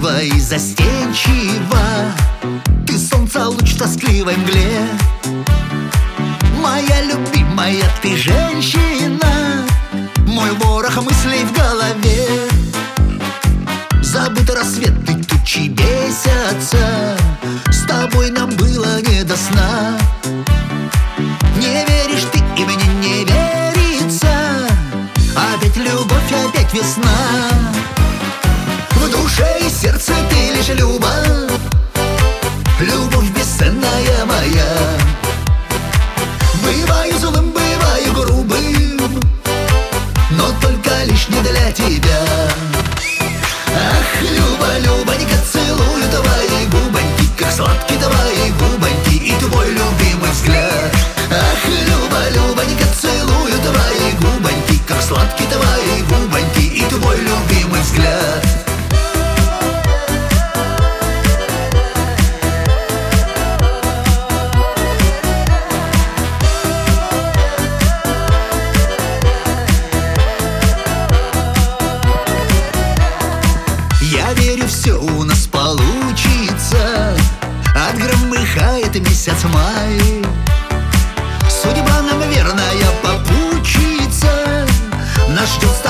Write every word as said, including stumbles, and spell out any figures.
красива и застенчива, ты солнца луч в тоскливой мгле. Моя любимая ты женщина, мой ворох мыслей в голове. Забыты рассветы, тучи бесятся, с тобой нам было не до сна. Не веришь ты и мне не верится, опять любовь, опять весна. В душе и сердце ты лишь любовь, любовь бесценная моя. Бываю злым, бываю грубым, но только лишь не для тебя. Ах, Люба, Любонька, целую твои губоньки, как сладкие твои губоньки и твой любимый взгляд. Ах, Люба, Любонька, целую твои губоньки, как сладкие твои губоньки и твой любимый взгляд. Я верю, все у нас получится, отгромыхает месяц май. Судьба нам верная попутчица, нас ждет